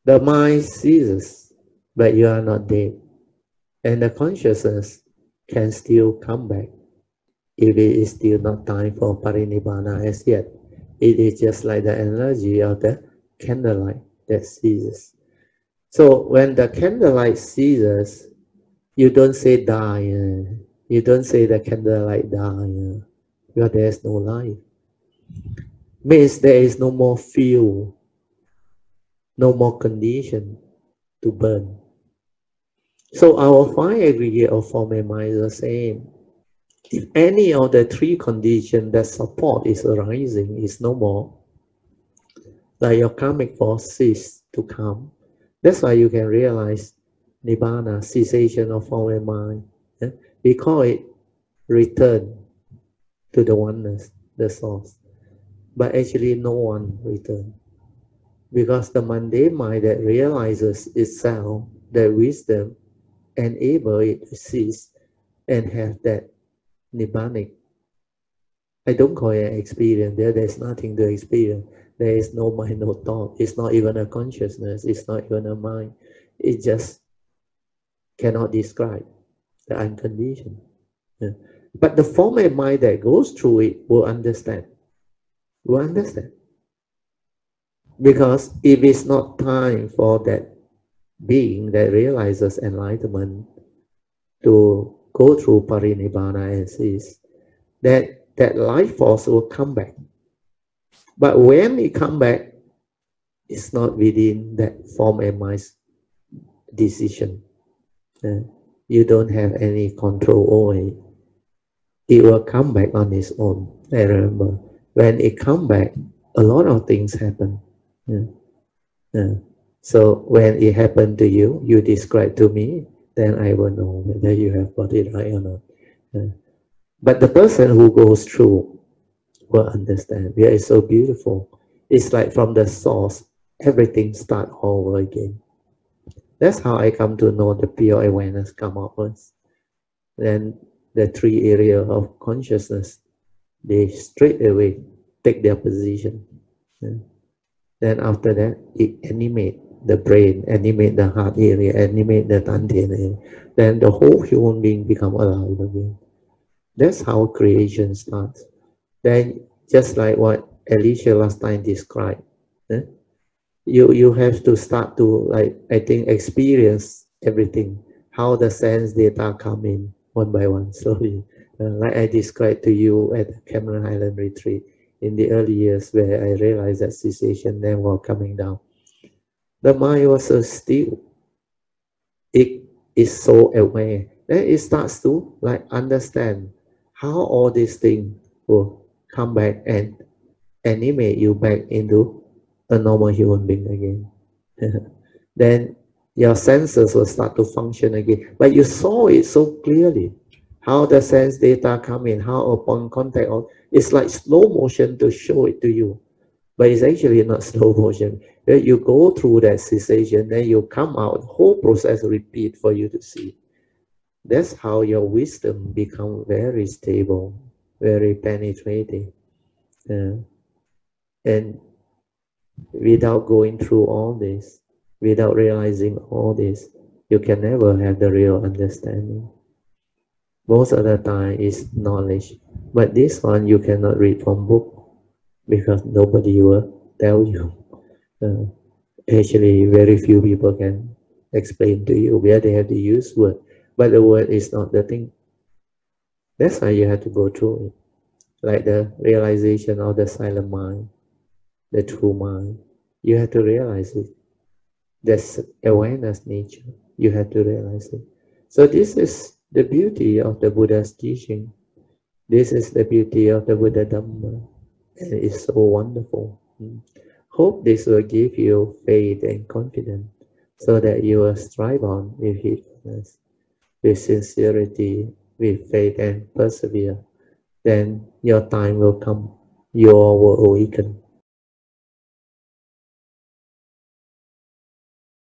The mind ceases, but you are not dead. And the consciousness can still come back if it is still not time for parinibbana as yet. It is just like the analogy of the candlelight that ceases. So when the candlelight ceases, you don't say die. You don't say the candlelight die, because there is no life. Means there is no more fuel, no more condition to burn. So our five aggregate of form and mind is the same. If any of the three conditions that support is arising is no more, like your karmic force cease to come. That's why you can realize nibbana, cessation of form and mind. We call it return to the oneness, the source. But actually no one return. Because the mundane mind that realizes itself, that wisdom, enable it to cease and have that nibbanic. I don't call it an experience. There's nothing to experience. There is no mind, no thought. It's not even a consciousness. It's not even a mind. It just cannot describe the unconditioned. Yeah. But the form and mind that goes through it will understand. Will understand. Because if it's not time for that being that realizes enlightenment to go through parinibbana and cease, that life force will come back. But when it come back, it's not within that form and mind decision. You don't have any control over it. It will come back on its own. I remember when it come back, a lot of things happen. So when it happened to you, you describe to me, then I will know whether you have got it right or not. But the person who goes through will understand. Yeah, it's so beautiful. It's like from the source, everything start all over again. That's how I come to know the pure awareness come up first. Then the three areas of consciousness, they straight away take their position. Then after that, it animate the brain, animate the heart area, animate the dantian area. Then the whole human being become alive again. That's how creation starts. Then just like what Alicia last time described, you have to start to, like, I think, experience everything, how the sense data come in one by one slowly. Like I described to you at the Cameron Highland retreat in the early years, where I realized that cessation then was coming down. The mind was so still. It is so aware. Then it starts to like understand how all these things will come back and animate you back into a normal human being again. Then your senses will start to function again. But you saw it so clearly, how the sense data come in, how upon contact, it's like slow motion to show it to you. But it's actually not slow motion. You go through that cessation, then you come out, the whole process repeat for you to see. That's how your wisdom become very stable, very penetrating. And without going through all this, without realizing all this, you can never have the real understanding. Most of the time is knowledge, but this one you cannot read from book because nobody will tell you. Actually, very few people can explain to you where they have to use word, but the word is not the thing. That's why you have to go through it, like the realization of the silent mind, the true mind. You have to realize it. That's awareness nature. You have to realize it. So this is the beauty of the Buddha's teaching. This is the beauty of the Buddha Dhamma. And it's so wonderful. Hope this will give you faith and confidence so that you will strive on with heedfulness, with sincerity, with faith and persevere. Then your time will come. You all will awaken.